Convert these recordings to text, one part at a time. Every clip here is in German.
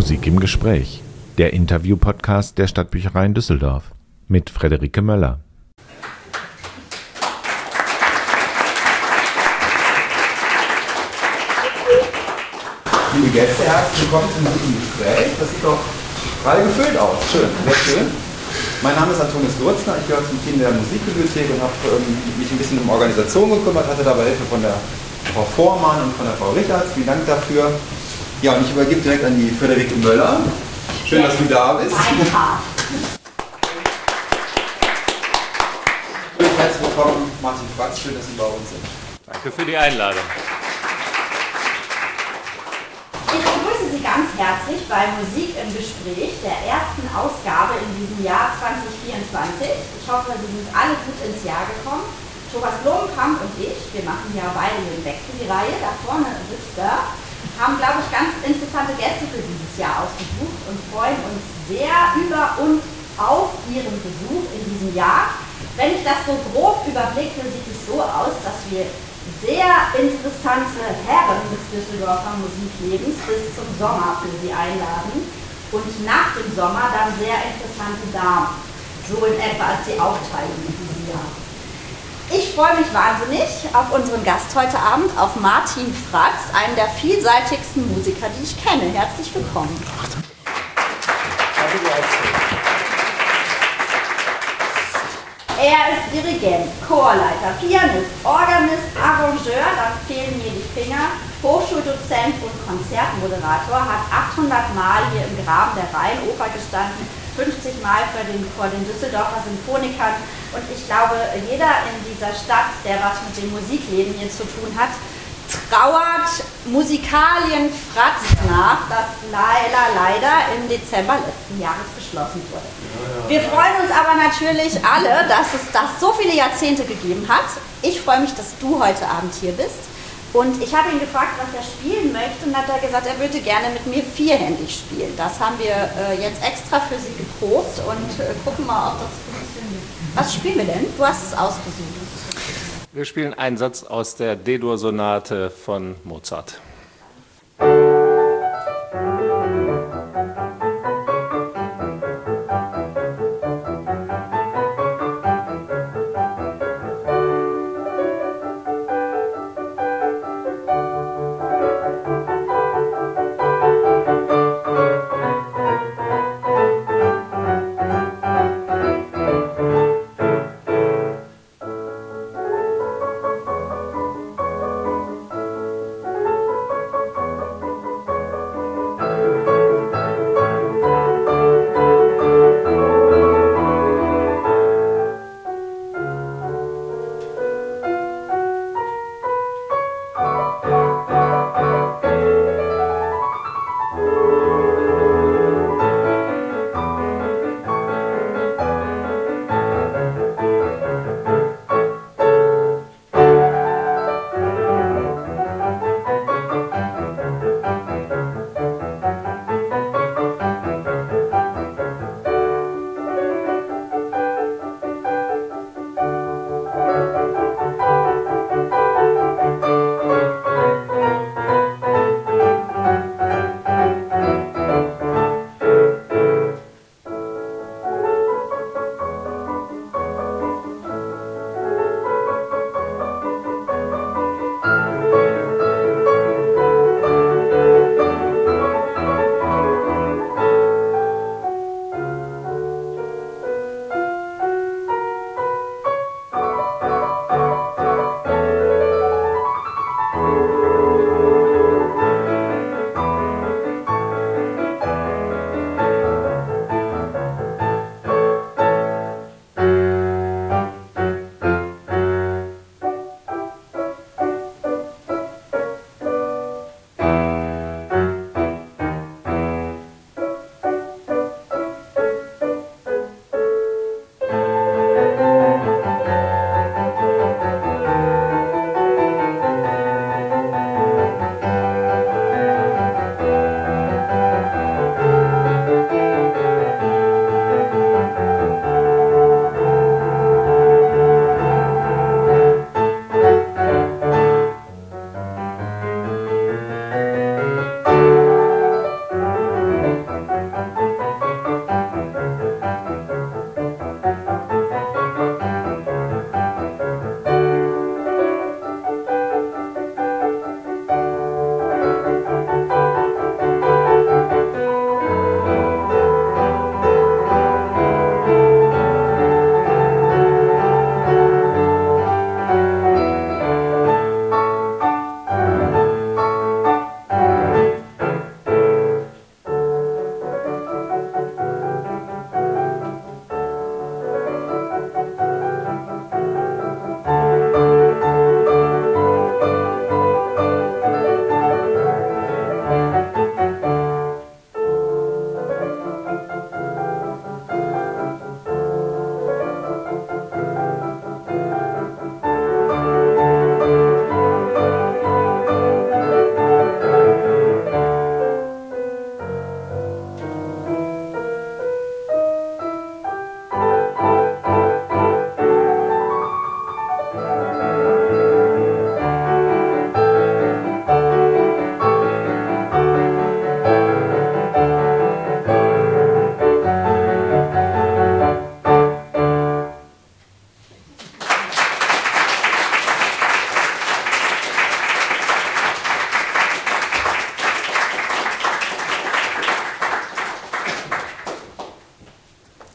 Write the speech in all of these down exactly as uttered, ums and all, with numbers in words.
Musik im Gespräch, der Interview-Podcast der Stadtbücherei in Düsseldorf mit Friederike Möller. Liebe Gäste, herzlich willkommen zum Musik im Gespräch. Das sieht doch gerade gefüllt aus. Schön, sehr schön. Mein Name ist Antonius Grützner, ich gehöre zum Team der Musikbibliothek und habe ähm, mich ein bisschen um Organisation gekümmert, hatte dabei Hilfe von der Frau Vormann und von der Frau Richards. Vielen Dank dafür. Ja, und ich übergebe direkt an die Friederike Möller. Schön, dass du da bist. Herzlich willkommen, Martin Fratz. Schön, dass Sie bei uns sind. Danke für die Einladung. Ich begrüße Sie ganz herzlich bei Musik im Gespräch, der ersten Ausgabe in diesem Jahr zwanzig vierundzwanzig. Ich hoffe, Sie sind alle gut ins Jahr gekommen. Thomas Blumenkamp und ich, wir machen ja beide den Wechsel, die Reihe, da vorne sitzt er, haben, glaube ich, ganz interessante Gäste für dieses Jahr ausgesucht und freuen uns sehr über und auf Ihren Besuch in diesem Jahr. Wenn ich das so grob überblicke, sieht es so aus, dass wir sehr interessante Herren des Düsseldorfer Musiklebens bis zum Sommer für Sie einladen und nach dem Sommer dann sehr interessante Damen. So in etwa ist die Aufteilung in diesem Jahr. Ich freue mich wahnsinnig auf unseren Gast heute Abend, auf Martin Fratz, einen der vielseitigsten Musiker, die ich kenne. Herzlich willkommen. Er ist Dirigent, Chorleiter, Pianist, Organist, Arrangeur, da fehlen mir die Finger, Hochschuldozent und Konzertmoderator, hat achthundert Mal hier im Graben der Rheinoper gestanden, fünfzig Mal vor den, vor den Düsseldorfer Symphonikern, und ich glaube, jeder in dieser Stadt, der was mit dem Musikleben hier zu tun hat, trauert Musikalien Fratz nach, das leider, leider im Dezember letzten Jahres geschlossen wurde. Wir freuen uns aber natürlich alle, dass es das so viele Jahrzehnte gegeben hat. Ich freue mich, dass du heute Abend hier bist. Und ich habe ihn gefragt, was er spielen möchte, und hat er gesagt, er würde gerne mit mir vierhändig spielen. Das haben wir äh, jetzt extra für Sie geprobt und äh, gucken mal, ob das funktioniert. Was spielen wir denn? Du hast es ausgesucht. Wir spielen einen Satz aus der D-Dur-Sonate von Mozart.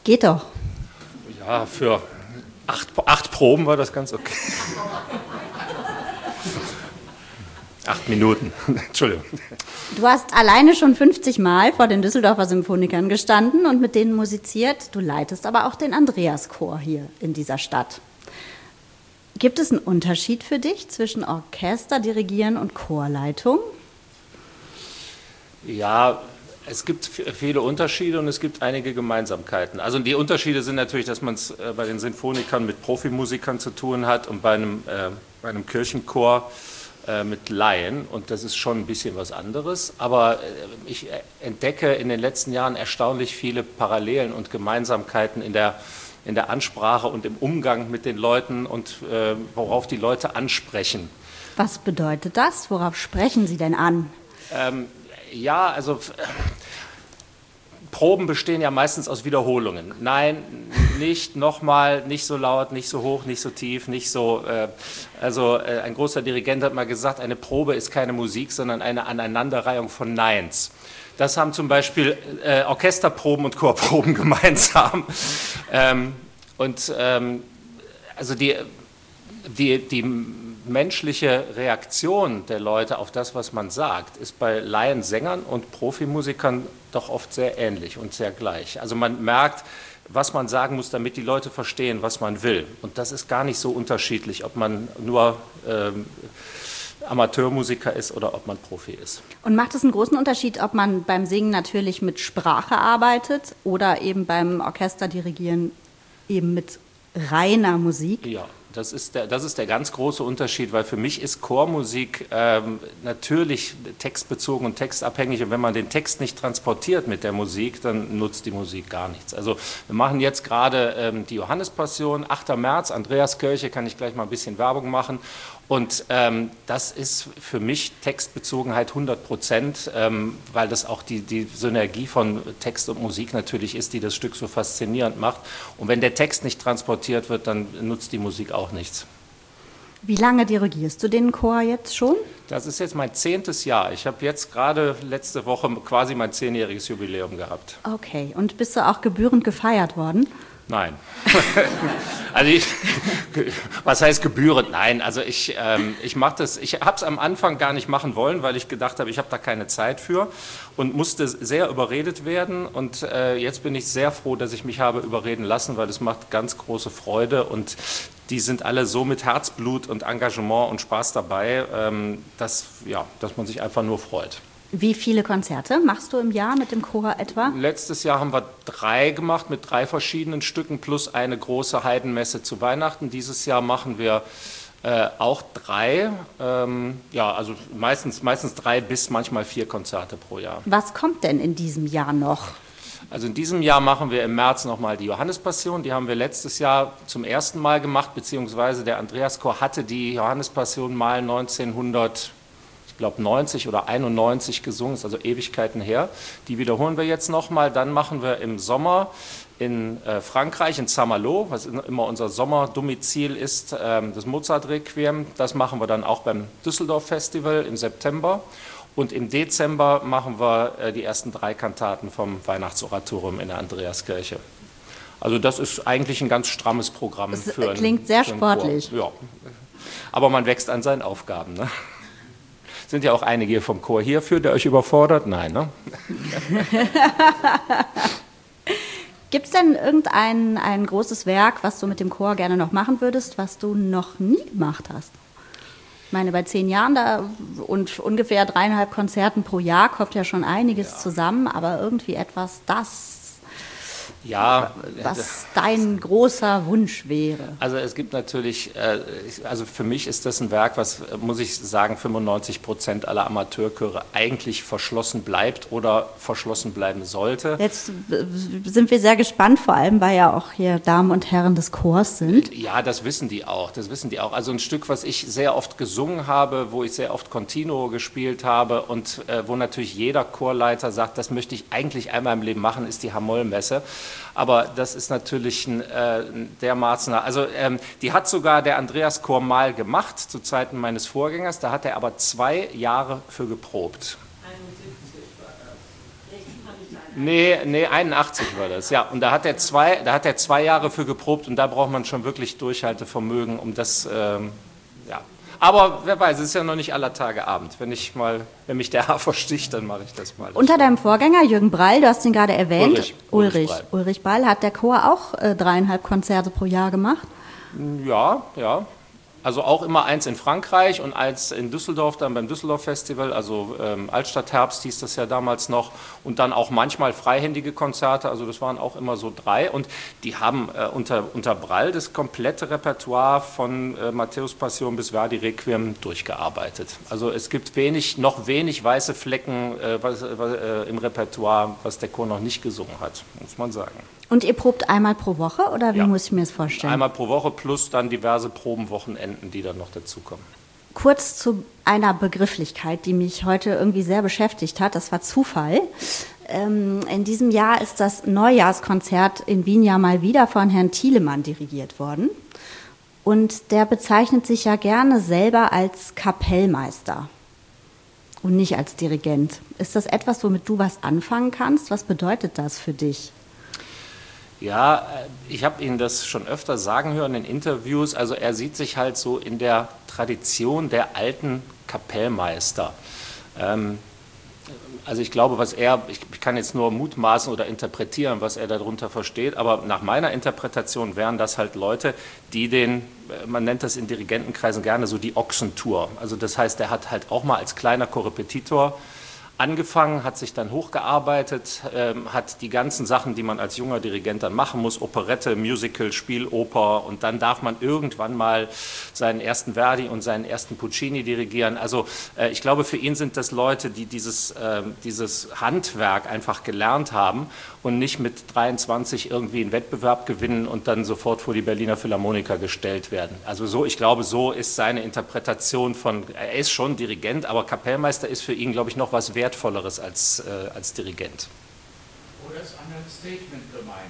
Geht doch. Ja, für acht, acht Proben war das ganz okay. Acht Minuten, Entschuldigung. Du hast alleine schon fünfzig Mal vor den Düsseldorfer Symphonikern gestanden und mit denen musiziert. Du leitest aber auch den Andreaschor hier in dieser Stadt. Gibt es einen Unterschied für dich zwischen Orchester dirigieren und Chorleitung? Ja, es gibt viele Unterschiede und es gibt einige Gemeinsamkeiten. Also die Unterschiede sind natürlich, dass man es bei den Sinfonikern mit Profimusikern zu tun hat und bei einem, äh, bei einem Kirchenchor äh, mit Laien. Und das ist schon ein bisschen was anderes. Aber äh, ich entdecke in den letzten Jahren erstaunlich viele Parallelen und Gemeinsamkeiten in der, in der Ansprache und im Umgang mit den Leuten und äh, worauf die Leute ansprechen. Was bedeutet das? Worauf sprechen Sie denn an? Ähm, Ja, also äh, Proben bestehen ja meistens aus Wiederholungen. Nein, nicht nochmal, nicht so laut, nicht so hoch, nicht so tief, nicht so. Äh, also äh, ein großer Dirigent hat mal gesagt, eine Probe ist keine Musik, sondern eine Aneinanderreihung von Neins. Das haben zum Beispiel äh, Orchesterproben und Chorproben gemeinsam. Ähm, und ähm, also die, die, die menschliche Reaktion der Leute auf das, was man sagt, ist bei Laiensängern und Profimusikern doch oft sehr ähnlich und sehr gleich. Also man merkt, was man sagen muss, damit die Leute verstehen, was man will. Und das ist gar nicht so unterschiedlich, ob man nur ähm, Amateurmusiker ist oder ob man Profi ist. Und macht es einen großen Unterschied, ob man beim Singen natürlich mit Sprache arbeitet oder eben beim Orchesterdirigieren eben mit reiner Musik? Ja. Das ist, der, das ist der ganz große Unterschied, weil für mich ist Chormusik ähm, natürlich textbezogen und textabhängig und wenn man den Text nicht transportiert mit der Musik, dann nutzt die Musik gar nichts. Also wir machen jetzt gerade ähm, die Johannespassion, achter März, Andreaskirche, kann ich gleich mal ein bisschen Werbung machen und ähm, das ist für mich Textbezogenheit hundert Prozent, ähm, weil das auch die, die Synergie von Text und Musik natürlich ist, die das Stück so faszinierend macht und wenn der Text nicht transportiert wird, dann nutzt die Musik auch nichts. Wie lange dirigierst du den Chor jetzt schon? Das ist jetzt mein zehntes Jahr. Ich habe jetzt gerade letzte Woche quasi mein zehnjähriges Jubiläum gehabt. Okay, und bist du auch gebührend gefeiert worden? Nein. Also ich, was heißt gebührend? Nein, also ich, ähm, ich mache das, ich habe es am Anfang gar nicht machen wollen, weil ich gedacht habe, ich habe da keine Zeit für und musste sehr überredet werden und äh, jetzt bin ich sehr froh, dass ich mich habe überreden lassen, weil es macht ganz große Freude und die sind alle so mit Herzblut und Engagement und Spaß dabei, ähm, dass, ja, dass man sich einfach nur freut. Wie viele Konzerte machst du im Jahr mit dem Chor etwa? Letztes Jahr haben wir drei gemacht mit drei verschiedenen Stücken plus eine große Heidenmesse zu Weihnachten. Dieses Jahr machen wir äh, auch drei, ähm, ja, also meistens, meistens drei bis manchmal vier Konzerte pro Jahr. Was kommt denn in diesem Jahr noch? Also in diesem Jahr machen wir im März nochmal die Johannespassion. Die haben wir letztes Jahr zum ersten Mal gemacht, beziehungsweise der Andreaschor hatte die Johannespassion mal neunzehnhundert ich glaube neunzig oder einundneunzig gesungen, ist also Ewigkeiten her. Die wiederholen wir jetzt nochmal. Dann machen wir im Sommer in äh, Frankreich, in Saint-Malo, was immer unser Sommerdomizil ist, ähm, das Mozart-Requiem. Das machen wir dann auch beim Düsseldorf-Festival im September. Und im Dezember machen wir äh, die ersten drei Kantaten vom Weihnachtsoratorium in der Andreaskirche. Also das ist eigentlich ein ganz strammes Programm. Das für klingt ein, sehr für einen sportlich. Chor. Ja, aber man wächst an seinen Aufgaben, ne? Sind ja auch einige hier vom Chor hier, fühlt ihr euch überfordert? Nein, ne? Gibt es denn irgendein ein großes Werk, was du mit dem Chor gerne noch machen würdest, was du noch nie gemacht hast? Ich meine, bei zehn Jahren da und ungefähr dreieinhalb Konzerten pro Jahr kommt ja schon einiges ja. zusammen, aber irgendwie etwas, das, ja, was dein großer Wunsch wäre. Also es gibt natürlich, also für mich ist das ein Werk, was, muss ich sagen, fünfundneunzig Prozent aller Amateurchöre eigentlich verschlossen bleibt oder verschlossen bleiben sollte. Jetzt sind wir sehr gespannt, vor allem, weil ja auch hier Damen und Herren des Chors sind. Ja, das wissen die auch, das wissen die auch. Also ein Stück, was ich sehr oft gesungen habe, wo ich sehr oft Continuo gespielt habe und äh, wo natürlich jeder Chorleiter sagt, das möchte ich eigentlich einmal im Leben machen, ist die Hamollmesse. Aber das ist natürlich ein äh, dermaßen, also ähm, die hat sogar der Andreaschor mal gemacht, zu Zeiten meines Vorgängers, da hat er aber zwei Jahre für geprobt. Nee, nee, einundachtzig war das, ja. Und da hat er zwei, da hat er zwei Jahre für geprobt und da braucht man schon wirklich Durchhaltevermögen, um das, ähm, ja. Aber wer weiß, es ist ja noch nicht aller Tage Abend. Wenn ich mal, wenn mich der Hafer sticht, dann mache ich das mal. Unter deinem Vorgänger Jürgen Brall, du hast ihn gerade erwähnt, Ulrich, Ulrich, Ulrich Brall. Ulrich Brall, hat der Chor auch äh, dreieinhalb Konzerte pro Jahr gemacht? Ja, ja. Also auch immer eins in Frankreich und eins in Düsseldorf, dann beim Düsseldorf Festival, also ähm, Altstadtherbst hieß das ja damals noch, und dann auch manchmal freihändige Konzerte, also das waren auch immer so drei, und die haben äh, unter, unter Brall das komplette Repertoire von äh, Matthäus Passion bis Verdi Requiem durchgearbeitet. Also es gibt wenig, noch wenig weiße Flecken äh, was, was, äh, im Repertoire, was der Chor noch nicht gesungen hat, muss man sagen. Und ihr probt einmal pro Woche oder wie Ja. muss ich mir das vorstellen? Einmal pro Woche plus dann diverse Probenwochenenden, die dann noch dazukommen. Kurz zu einer Begrifflichkeit, die mich heute irgendwie sehr beschäftigt hat, das war Zufall. Ähm, in diesem Jahr ist das Neujahrskonzert in Wien ja mal wieder von Herrn Thielemann dirigiert worden. Und der bezeichnet sich ja gerne selber als Kapellmeister und nicht als Dirigent. Ist das etwas, womit du was anfangen kannst? Was bedeutet das für dich? Ja, ich habe ihn das schon öfter sagen hören in Interviews. Also er sieht sich halt so in der Tradition der alten Kapellmeister. Ähm, also ich glaube, was er, ich kann jetzt nur mutmaßen oder interpretieren, was er darunter versteht, aber nach meiner Interpretation wären das halt Leute, die den, man nennt das in Dirigentenkreisen gerne so die Ochsentour. Also das heißt, er hat halt auch mal als kleiner Korrepetitor angefangen, hat sich dann hochgearbeitet, ähm, hat die ganzen Sachen, die man als junger Dirigent dann machen muss, Operette, Musical, Spieloper, und dann darf man irgendwann mal seinen ersten Verdi und seinen ersten Puccini dirigieren. Also äh, ich glaube, für ihn sind das Leute, die dieses, äh, dieses Handwerk einfach gelernt haben und nicht mit dreiundzwanzig irgendwie einen Wettbewerb gewinnen und dann sofort vor die Berliner Philharmoniker gestellt werden. Also so, ich glaube, so ist seine Interpretation von, er ist schon Dirigent, aber Kapellmeister ist für ihn, glaube ich, noch was wert Wertvolleres als, äh, als Dirigent. Oder ist Understatement gemeint?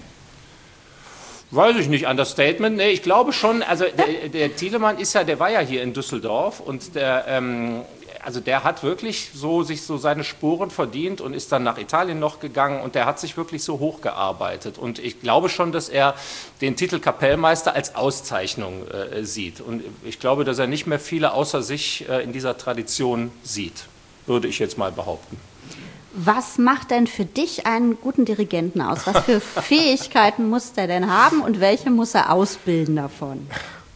Weiß ich nicht, Understatement. Nee, ich glaube schon, also der, der Thielemann ist ja, der war ja hier in Düsseldorf und der, ähm, also der hat wirklich so sich so seine Sporen verdient und ist dann nach Italien noch gegangen und der hat sich wirklich so hochgearbeitet. Und ich glaube schon, dass er den Titel Kapellmeister als Auszeichnung äh, sieht. Und ich glaube, dass er nicht mehr viele außer sich äh, in dieser Tradition sieht. Würde ich jetzt mal behaupten. Was macht denn für dich einen guten Dirigenten aus? Was für Fähigkeiten muss der denn haben und welche muss er ausbilden davon?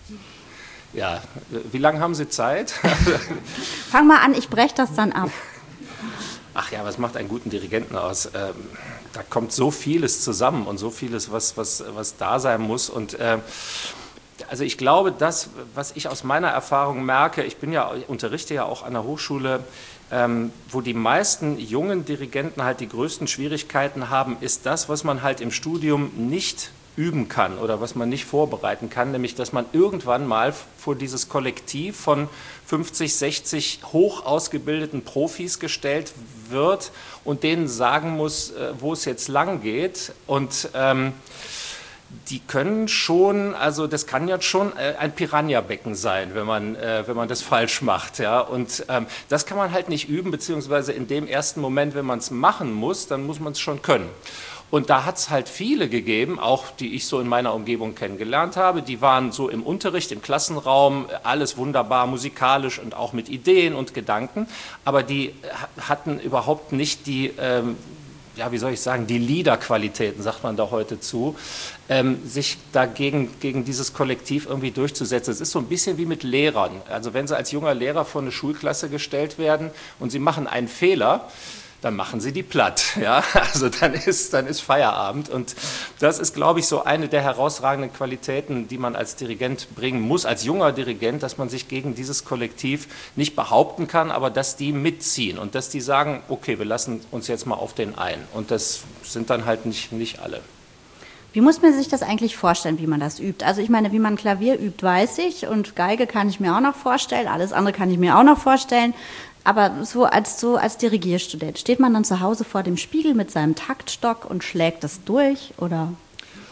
Ja, wie lange haben Sie Zeit? Fang mal an, ich breche das dann ab. Ach ja, was macht einen guten Dirigenten aus? Ähm, da kommt so vieles zusammen und so vieles, was, was, was da sein muss. Und äh, also ich glaube, das, was ich aus meiner Erfahrung merke, ich bin ja, unterrichte ja auch an der Hochschule, Ähm, wo die meisten jungen Dirigenten halt die größten Schwierigkeiten haben, ist das, was man halt im Studium nicht üben kann oder was man nicht vorbereiten kann, nämlich dass man irgendwann mal vor dieses Kollektiv von fünfzig, sechzig hoch ausgebildeten Profis gestellt wird und denen sagen muss, wo es jetzt lang geht. Und ähm, die können schon, also das kann ja schon ein Piranha-Becken sein, wenn man, äh, wenn man das falsch macht. Ja? Und ähm, das kann man halt nicht üben, beziehungsweise in dem ersten Moment, wenn man es machen muss, dann muss man es schon können. Und da hat es halt viele gegeben, auch die ich so in meiner Umgebung kennengelernt habe, die waren so im Unterricht, im Klassenraum, alles wunderbar musikalisch und auch mit Ideen und Gedanken, aber die hatten überhaupt nicht die... Ähm, ja, wie soll ich sagen, die Leader-Qualitäten, sagt man da heute zu, ähm, sich dagegen gegen dieses Kollektiv irgendwie durchzusetzen. Es ist so ein bisschen wie mit Lehrern. Also wenn Sie als junger Lehrer vor eine Schulklasse gestellt werden und Sie machen einen Fehler, dann machen Sie die platt. Ja? Also dann ist, dann ist Feierabend. Und das ist, glaube ich, so eine der herausragenden Qualitäten, die man als Dirigent bringen muss, als junger Dirigent, dass man sich gegen dieses Kollektiv nicht behaupten kann, aber dass die mitziehen und dass die sagen, okay, wir lassen uns jetzt mal auf den ein. Und das sind dann halt nicht, nicht alle. Wie muss man sich das eigentlich vorstellen, wie man das übt? Also ich meine, wie man Klavier übt, weiß ich, und Geige kann ich mir auch noch vorstellen, alles andere kann ich mir auch noch vorstellen. Aber so als, so als Dirigierstudent, steht man dann zu Hause vor dem Spiegel mit seinem Taktstock und schlägt das durch, oder?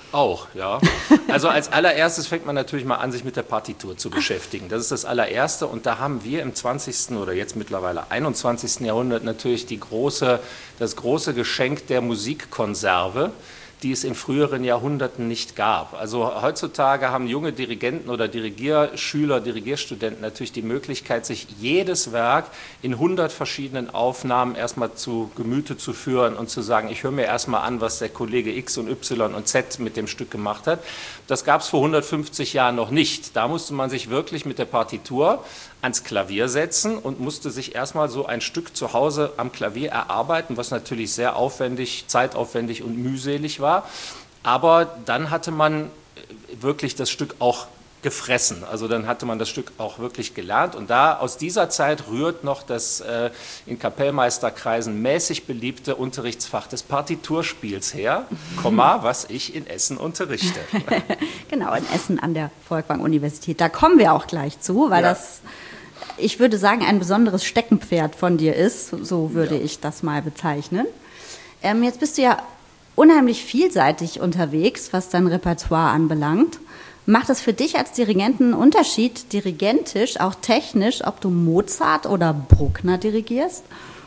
Auch, ja. Also als allererstes fängt man natürlich mal an, sich mit der Partitur zu beschäftigen. Das ist das allererste und da haben wir im zwanzigsten oder jetzt mittlerweile einundzwanzigsten Jahrhundert natürlich die große, das große Geschenk der Musikkonserve, die es in früheren Jahrhunderten nicht gab. Also heutzutage haben junge Dirigenten oder Dirigierschüler, Dirigierstudenten natürlich die Möglichkeit, sich jedes Werk in hundert verschiedenen Aufnahmen erstmal zu Gemüte zu führen und zu sagen, ich höre mir erstmal an, was der Kollege X und Y und Z mit dem Stück gemacht hat. Das gab es vor hundertfünfzig Jahren noch nicht. Da musste man sich wirklich mit der Partitur ans Klavier setzen und musste sich erstmal so ein Stück zu Hause am Klavier erarbeiten, was natürlich sehr aufwendig, zeitaufwendig und mühselig war. Aber dann hatte man wirklich das Stück auch gefressen. Also dann hatte man das Stück auch wirklich gelernt. Und da aus dieser Zeit rührt noch das äh, in Kapellmeisterkreisen mäßig beliebte Unterrichtsfach des Partiturspiels her, Komma, was ich in Essen unterrichte. Genau, in Essen an der Folkwang-Universität. Da kommen wir auch gleich zu, weil ja. das, ich würde sagen, ein besonderes Steckenpferd von dir ist. So würde ja. ich das mal bezeichnen. Ähm, jetzt bist du ja unheimlich vielseitig unterwegs, was dein Repertoire anbelangt. Macht es für dich als Dirigenten einen Unterschied, dirigentisch, auch technisch, ob du Mozart oder Bruckner dirigierst?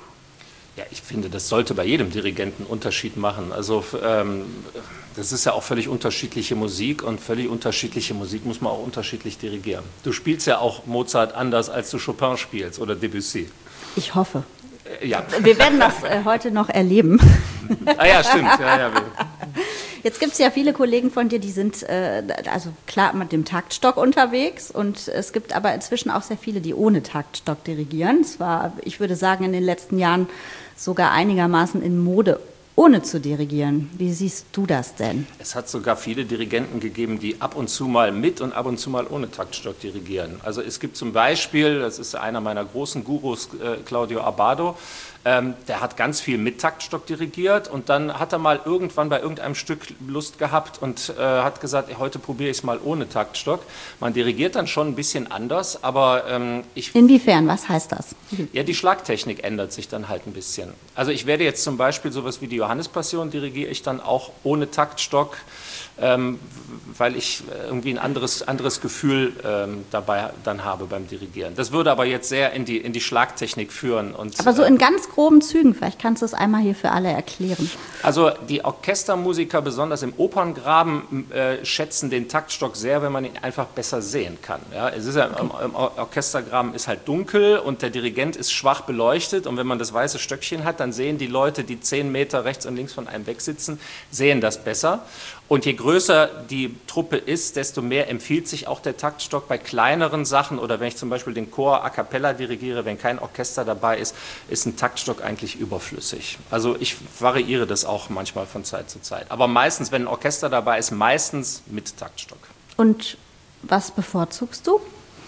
Ja, ich finde, das sollte bei jedem Dirigenten einen Unterschied machen. Also ähm, das ist ja auch völlig unterschiedliche Musik und völlig unterschiedliche Musik muss man auch unterschiedlich dirigieren. Du spielst ja auch Mozart anders, als du Chopin spielst oder Debussy. Ich hoffe. Äh, ja. Wir werden das äh, heute noch erleben. Ah ja, stimmt. Ja, ja, Jetzt gibt es ja viele Kollegen von dir, die sind äh, also klar mit dem Taktstock unterwegs und es gibt aber inzwischen auch sehr viele, die ohne Taktstock dirigieren. Es war, ich würde sagen, in den letzten Jahren sogar einigermaßen in Mode, ohne zu dirigieren. Wie siehst du das denn? Es hat sogar viele Dirigenten gegeben, die ab und zu mal mit und ab und zu mal ohne Taktstock dirigieren. Also es gibt zum Beispiel, das ist einer meiner großen Gurus, äh, Claudio Abbado, ähm, der hat ganz viel mit Taktstock dirigiert und dann hat er mal irgendwann bei irgendeinem Stück Lust gehabt und äh, hat gesagt, heute probiere ich es mal ohne Taktstock. Man dirigiert dann schon ein bisschen anders, aber ähm, ich... Inwiefern? Was heißt das? Ja, die Schlagtechnik ändert sich dann halt ein bisschen. Also ich werde jetzt zum Beispiel sowas wie die Johannespassion dirigiere ich dann auch ohne Taktstock, ähm, weil ich irgendwie ein anderes, anderes Gefühl ähm, dabei dann habe beim Dirigieren. Das würde aber jetzt sehr in die, in die Schlagtechnik führen. Und, aber so in ganz groben Zügen, vielleicht kannst du es einmal hier für alle erklären. Also die Orchestermusiker, besonders im Operngraben, äh, schätzen den Taktstock sehr, wenn man ihn einfach besser sehen kann. Ja, es ist ja, okay. im, im Orchestergraben ist halt dunkel und der Dirigent ist schwach beleuchtet und wenn man das weiße Stöckchen hat, dann sehen die Leute, die zehn Meter rechts und links von einem wegsitzen, sehen das besser. Und je größer die Truppe ist, desto mehr empfiehlt sich auch der Taktstock bei kleineren Sachen oder wenn ich zum Beispiel den Chor a cappella dirigiere, wenn kein Orchester dabei ist, ist ein Taktstock eigentlich überflüssig. Also ich variiere das auch manchmal von Zeit zu Zeit. Aber meistens, wenn ein Orchester dabei ist, meistens mit Taktstock. Und was bevorzugst du?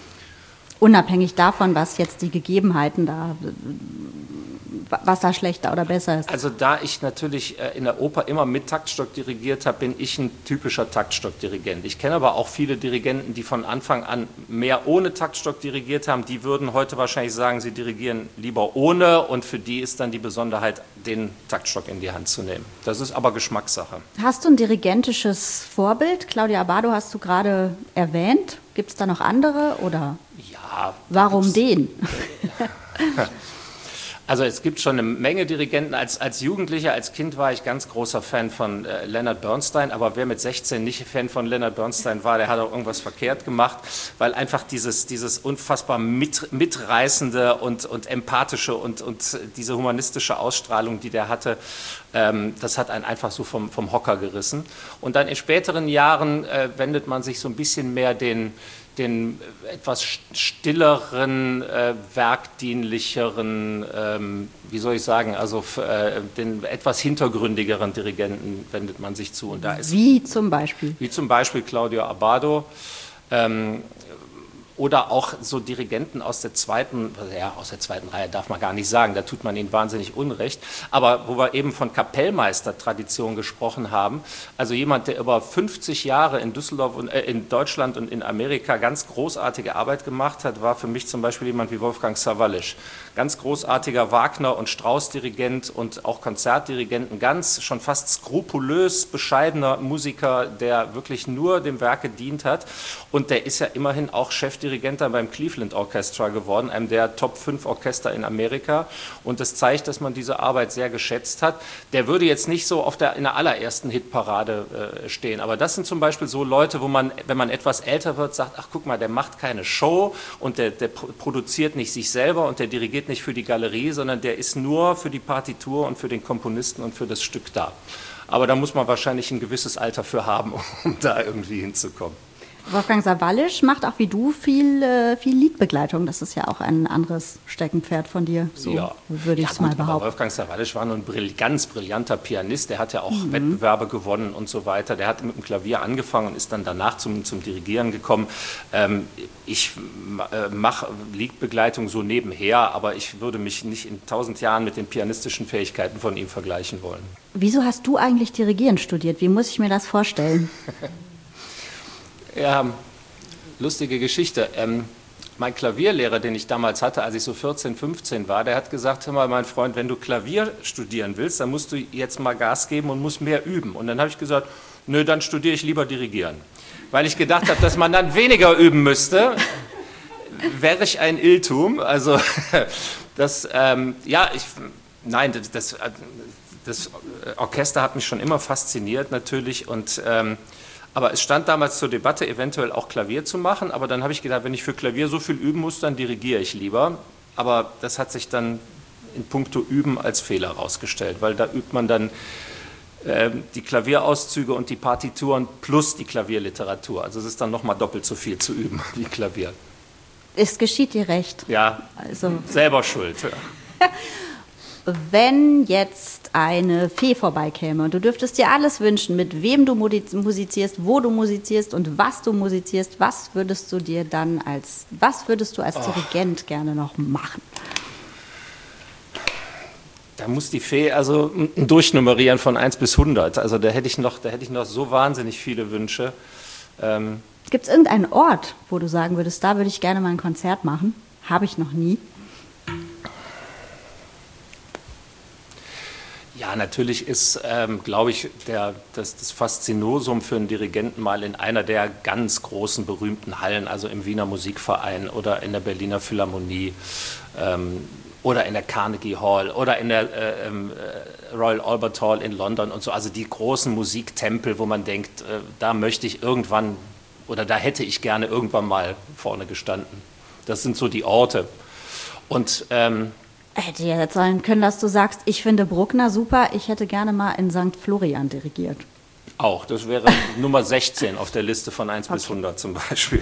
Unabhängig davon, was jetzt die Gegebenheiten da, was da schlechter oder besser ist. Also da ich natürlich in der Oper immer mit Taktstock dirigiert habe, bin ich ein typischer Taktstock-Dirigent. Ich kenne aber auch viele Dirigenten, die von Anfang an mehr ohne Taktstock dirigiert haben. Die würden heute wahrscheinlich sagen, sie dirigieren lieber ohne und für die ist dann die Besonderheit, den Taktstock in die Hand zu nehmen. Das ist aber Geschmackssache. Hast du ein dirigentisches Vorbild? Claudio Abbado hast du gerade erwähnt. Gibt es da noch andere oder? Ja. Warum den? Also es gibt schon eine Menge Dirigenten. Als, als Jugendlicher, als Kind war ich ganz großer Fan von äh, Leonard Bernstein, aber wer mit sechzehn nicht Fan von Leonard Bernstein war, der hat auch irgendwas verkehrt gemacht, weil einfach dieses, dieses unfassbar mit, mitreißende und, und empathische und, und diese humanistische Ausstrahlung, die der hatte, ähm, das hat einen einfach so vom, vom Hocker gerissen. Und dann in späteren Jahren äh, wendet man sich so ein bisschen mehr den den etwas stilleren, äh, werkdienlicheren, ähm, wie soll ich sagen, also äh, den etwas hintergründigeren Dirigenten wendet man sich zu. Und da ist, wie zum Beispiel? Wie zum Beispiel Claudio Abbado, ähm, oder auch so Dirigenten aus der zweiten, ja, aus der zweiten Reihe darf man gar nicht sagen, da tut man ihnen wahnsinnig Unrecht, aber wo wir eben von Kapellmeistertradition gesprochen haben, also jemand, der über fünfzig Jahre in Düsseldorf und äh, in Deutschland und in Amerika ganz großartige Arbeit gemacht hat, war für mich zum Beispiel jemand wie Wolfgang Sawallisch. ganz großartiger Wagner- und Strauss-Dirigent und auch Konzertdirigent, ein ganz schon fast skrupulös bescheidener Musiker, der wirklich nur dem Werk gedient hat. Und der ist ja immerhin auch Chefdirigent dann beim Cleveland Orchestra geworden, einem der Top fünf Orchester in Amerika. Und das zeigt, dass man diese Arbeit sehr geschätzt hat. Der würde jetzt nicht so auf der, in der allerersten Hitparade äh, stehen. Aber das sind zum Beispiel so Leute, wo man, wenn man etwas älter wird, sagt, ach guck mal, der macht keine Show und der, der produziert nicht sich selber und der dirigiert nicht für die Galerie, sondern der ist nur für die Partitur und für den Komponisten und für das Stück da. Aber da muss man wahrscheinlich ein gewisses Alter für haben, um da irgendwie hinzukommen. Wolfgang Sawallisch macht auch wie du viel, äh, viel Liedbegleitung. Das ist ja auch ein anderes Steckenpferd von dir, so ja. würde ich es ja, mal behaupten. Wolfgang Sawallisch war nur ein brill ganz brillanter Pianist. Der hat ja auch mhm. Wettbewerbe gewonnen und so weiter. Der hat mit dem Klavier angefangen und ist dann danach zum, zum Dirigieren gekommen. Ähm, ich äh, mache Liedbegleitung so nebenher, aber ich würde mich nicht in tausend Jahren mit den pianistischen Fähigkeiten von ihm vergleichen wollen. Wieso hast du eigentlich Dirigieren studiert? Wie muss ich mir das vorstellen? Ja, lustige Geschichte. Ähm, mein Klavierlehrer, den ich damals hatte, als ich so vierzehn, fünfzehn war, der hat gesagt, hör mal, mein Freund, wenn du Klavier studieren willst, dann musst du jetzt mal Gas geben und musst mehr üben. Und dann habe ich gesagt, nö, dann studiere ich lieber Dirigieren. Weil ich gedacht habe, dass man dann weniger üben müsste. Wäre ich ein Irrtum. Also, das, ähm, ja, ich, nein, das, das, das Orchester hat mich schon immer fasziniert natürlich und ähm, aber es stand damals zur Debatte, eventuell auch Klavier zu machen, aber dann habe ich gedacht, wenn ich für Klavier so viel üben muss, dann dirigiere ich lieber. Aber das hat sich dann in puncto Üben als Fehler herausgestellt, weil da übt man dann äh, die Klavierauszüge und die Partituren plus die Klavierliteratur. Also es ist dann nochmal doppelt so viel zu üben wie Klavier. Es geschieht dir recht. Ja, also selber schuld. Ja. Wenn jetzt eine Fee vorbeikäme und du dürftest dir alles wünschen, mit wem du musizierst, wo du musizierst und was du musizierst, was würdest du dir dann als, was würdest du als oh. Dirigent gerne noch machen? Da muss die Fee also durchnummerieren von eins bis hundert. Also da hätte ich noch, da hätte ich noch so wahnsinnig viele Wünsche. Ähm Gibt es irgendeinen Ort, wo du sagen würdest, da würde ich gerne mal ein Konzert machen? Habe ich noch nie. Ja, natürlich ist, ähm, glaube ich, der, das, das Faszinosum für einen Dirigenten mal in einer der ganz großen, berühmten Hallen, also im Wiener Musikverein oder in der Berliner Philharmonie ähm, oder in der Carnegie Hall oder in der äh, äh, Royal Albert Hall in London und so, also die großen Musiktempel, wo man denkt, äh, da möchte ich irgendwann oder da hätte ich gerne irgendwann mal vorne gestanden. Das sind so die Orte. Und ähm, hätte ja jetzt sein können, dass du sagst, ich finde Bruckner super, ich hätte gerne mal in Sankt Florian dirigiert. Auch, das wäre Nummer sechzehn auf der Liste von eins okay. bis hundert zum Beispiel.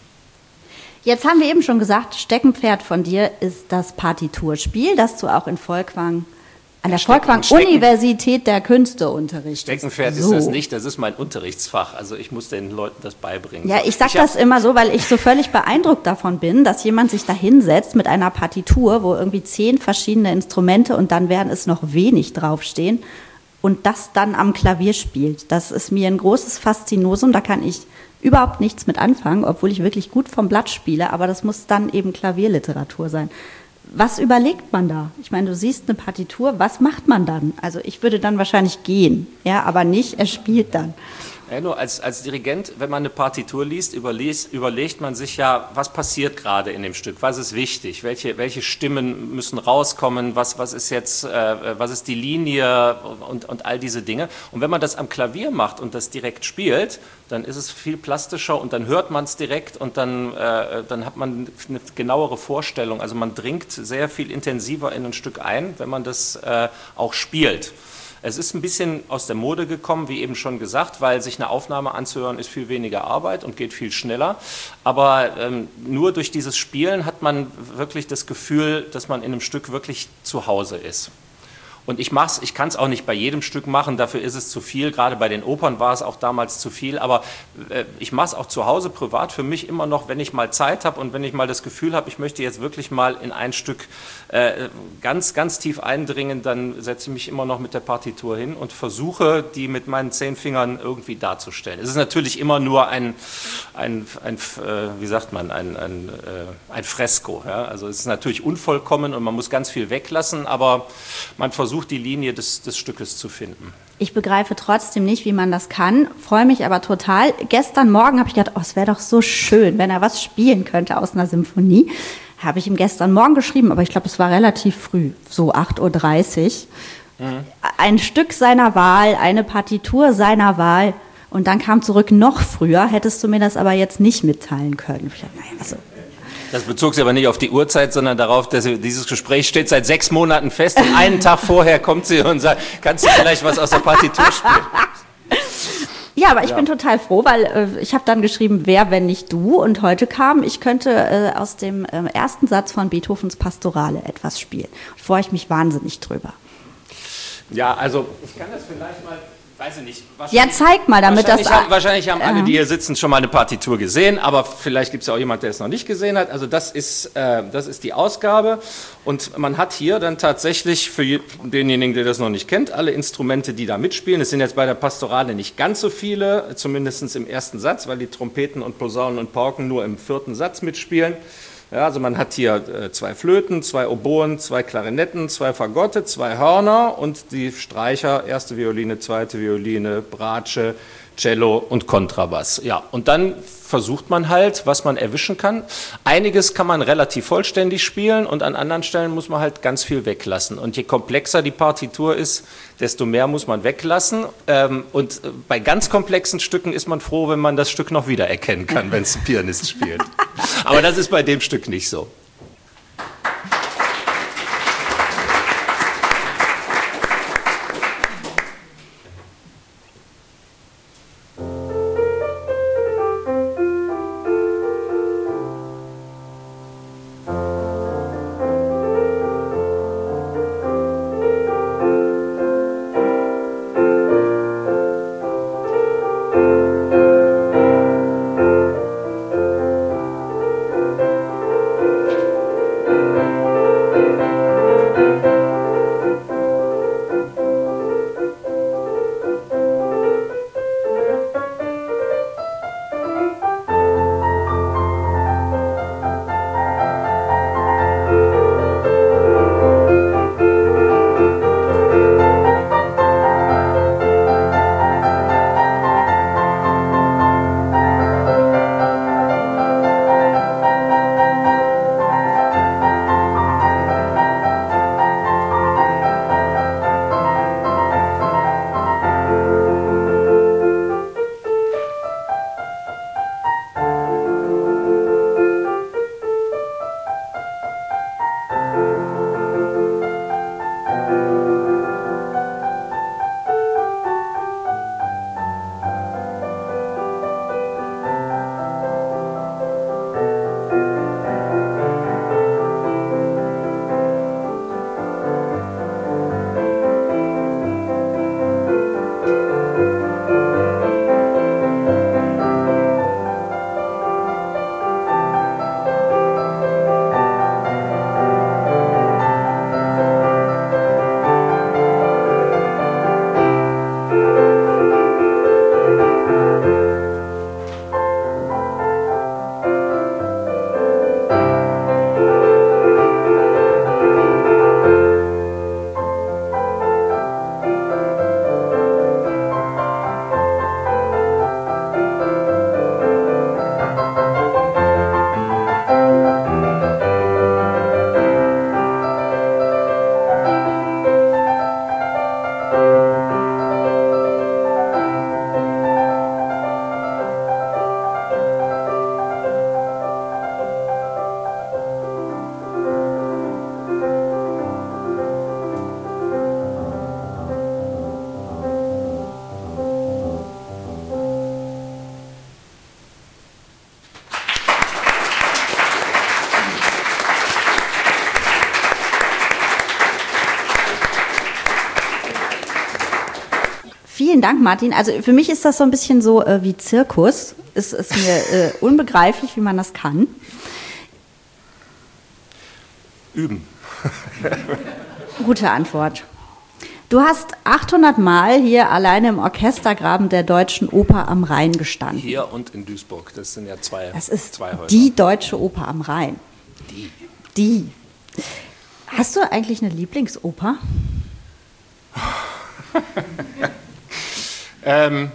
Jetzt haben wir eben schon gesagt, Steckenpferd von dir ist das Partiturspiel, das du auch in Folkwang, an der Folkwang-Universität der Künste unterrichtest. Steckenpferd so. Ist das nicht, das ist mein Unterrichtsfach. Also ich muss den Leuten das beibringen. Ja, ich sage das immer so, weil ich so völlig beeindruckt davon bin, dass jemand sich da hinsetzt mit einer Partitur, wo irgendwie zehn verschiedene Instrumente und dann werden es noch wenig draufstehen und das dann am Klavier spielt. Das ist mir ein großes Faszinosum, da kann ich überhaupt nichts mit anfangen, obwohl ich wirklich gut vom Blatt spiele, aber das muss dann eben Klavierliteratur sein. Was überlegt man da? Ich meine, du siehst eine Partitur, was macht man dann? Also ich würde dann wahrscheinlich gehen, ja, aber nicht, er spielt dann. Ja, nur als, als Dirigent, wenn man eine Partitur liest, überlegt, überlegt man sich ja, was passiert gerade in dem Stück, was ist wichtig, welche, welche Stimmen müssen rauskommen, was, was ist jetzt, äh, was ist die Linie und, und all diese Dinge. Und wenn man das am Klavier macht und das direkt spielt, dann ist es viel plastischer und dann hört man es direkt und dann, äh, dann hat man eine genauere Vorstellung. Also man dringt sehr viel intensiver in ein Stück ein, wenn man das äh, auch spielt. Es ist ein bisschen aus der Mode gekommen, wie eben schon gesagt, weil sich eine Aufnahme anzuhören ist viel weniger Arbeit und geht viel schneller. Aber ähm, nur durch dieses Spielen hat man wirklich das Gefühl, dass man in einem Stück wirklich zu Hause ist. Und ich mach's, ich kann es auch nicht bei jedem Stück machen, dafür ist es zu viel. Gerade bei den Opern war es auch damals zu viel. Aber äh, ich mache es auch zu Hause privat für mich immer noch, wenn ich mal Zeit habe und wenn ich mal das Gefühl habe, ich möchte jetzt wirklich mal in ein Stück äh, ganz, ganz tief eindringen, dann setze ich mich immer noch mit der Partitur hin und versuche, die mit meinen zehn Fingern irgendwie darzustellen. Es ist natürlich immer nur ein, ein, ein äh, wie sagt man, ein, ein, äh, ein Fresko. Ja? Also es ist natürlich unvollkommen und man muss ganz viel weglassen, aber man versucht, die Linie des, des Stückes zu finden. Ich begreife trotzdem nicht, wie man das kann, freue mich aber total. Gestern Morgen habe ich gedacht, oh, es wäre doch so schön, wenn er was spielen könnte aus einer Symphonie. Habe ich ihm gestern Morgen geschrieben, aber ich glaube, es war relativ früh, so acht Uhr dreißig. Mhm. Ein Stück seiner Wahl, eine Partitur seiner Wahl und dann kam zurück noch früher, hättest du mir das aber jetzt nicht mitteilen können. Ich dachte, naja, also das bezog sich aber nicht auf die Uhrzeit, sondern darauf, dass sie, dieses Gespräch steht seit sechs Monaten fest und einen Tag vorher kommt sie und sagt, kannst du vielleicht was aus der Partitur spielen? Ja, aber ich ja. bin total froh, weil äh, ich habe dann geschrieben, wer, wenn nicht du? Und heute kam, ich könnte äh, aus dem äh, ersten Satz von Beethovens Pastorale etwas spielen. Da freue ich mich wahnsinnig drüber. Ja, also ich kann das vielleicht mal... Weiß ich nicht. Ja, zeig mal, damit wahrscheinlich das... Haben, wahrscheinlich haben alle, ja. die hier sitzen, schon mal eine Partitur gesehen, aber vielleicht gibt es ja auch jemand, der es noch nicht gesehen hat. Also das ist, äh, das ist die Ausgabe und man hat hier dann tatsächlich für denjenigen, der das noch nicht kennt, alle Instrumente, die da mitspielen. Es sind jetzt bei der Pastorale nicht ganz so viele, zumindest im ersten Satz, weil die Trompeten und Posaunen und Pauken nur im vierten Satz mitspielen. Ja, also man hat hier äh, zwei Flöten, zwei Oboen, zwei Klarinetten, zwei Fagotte, zwei Hörner und die Streicher, erste Violine, zweite Violine, Bratsche, Cello und Kontrabass. Ja, und dann versucht man halt, was man erwischen kann. Einiges kann man relativ vollständig spielen und an anderen Stellen muss man halt ganz viel weglassen. Und je komplexer die Partitur ist, desto mehr muss man weglassen. Und bei ganz komplexen Stücken ist man froh, wenn man das Stück noch wiedererkennen kann, wenn es ein Pianist spielt. Aber das ist bei dem Stück nicht so. vielen Dank, Martin. Also für mich ist das so ein bisschen so äh, wie Zirkus. Es ist mir äh, unbegreiflich, wie man das kann. Üben. Gute Antwort. Du hast achthundert Mal hier alleine im Orchestergraben der Deutschen Oper am Rhein gestanden. Hier und in Duisburg, das sind ja zwei, das ist zwei Häuser. Die Deutsche Oper am Rhein. Die. Die. Hast du eigentlich eine Lieblingsoper? ähm,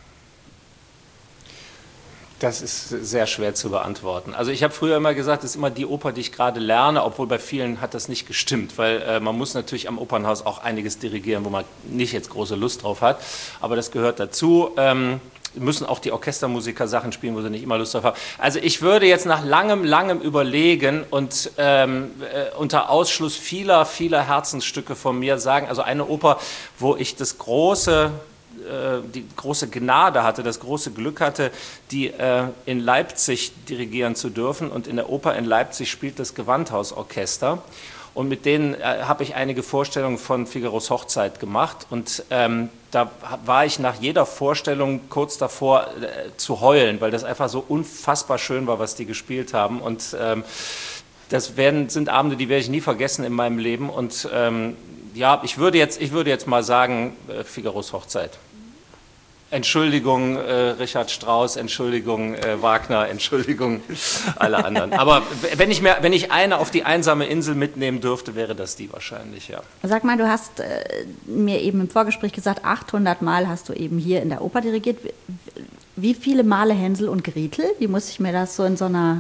das ist sehr schwer zu beantworten. Also ich habe früher immer gesagt, das ist immer die Oper, die ich gerade lerne, obwohl bei vielen hat das nicht gestimmt, weil äh, man muss natürlich am Opernhaus auch einiges dirigieren, wo man nicht jetzt große Lust drauf hat, aber das gehört dazu. Ähm, müssen auch die Orchestermusiker Sachen spielen, wo sie nicht immer Lust drauf haben. Also ich würde jetzt nach langem, langem Überlegen und ähm, äh, unter Ausschluss vieler, vieler Herzensstücke von mir sagen, also eine Oper, wo ich das große, äh, die große Gnade hatte, das große Glück hatte, die äh, in Leipzig dirigieren zu dürfen, und in der Oper in Leipzig spielt das Gewandhausorchester. Und mit denen äh, habe ich einige Vorstellungen von Figaros Hochzeit gemacht. Und ähm, da war ich nach jeder Vorstellung kurz davor äh, zu heulen, weil das einfach so unfassbar schön war, was die gespielt haben. Und ähm, das werden, sind Abende, die werde ich nie vergessen in meinem Leben. Und ähm, ja, ich würde jetzt, ich würde jetzt mal sagen, äh, Figaros Hochzeit. Entschuldigung, äh, Richard Strauss, Entschuldigung, äh, Wagner, Entschuldigung, alle anderen. Aber wenn ich, mir, wenn ich eine auf die einsame Insel mitnehmen dürfte, wäre das die wahrscheinlich, ja. Sag mal, du hast äh, mir eben im Vorgespräch gesagt, achthundert Mal hast du eben hier in der Oper dirigiert. Wie viele Male Hänsel und Gretel? Wie muss ich mir das so in so einer,